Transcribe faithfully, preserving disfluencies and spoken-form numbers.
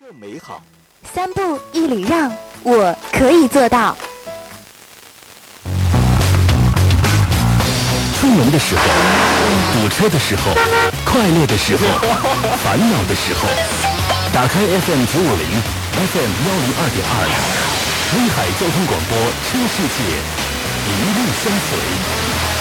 美好。 三步一礼让，我可以做到。 出门的时候，堵车的时候，快乐的时候，烦恼的时候，打开 F M 九五零 F M 幺零二点二，威海交通广播，车世界，一路相随。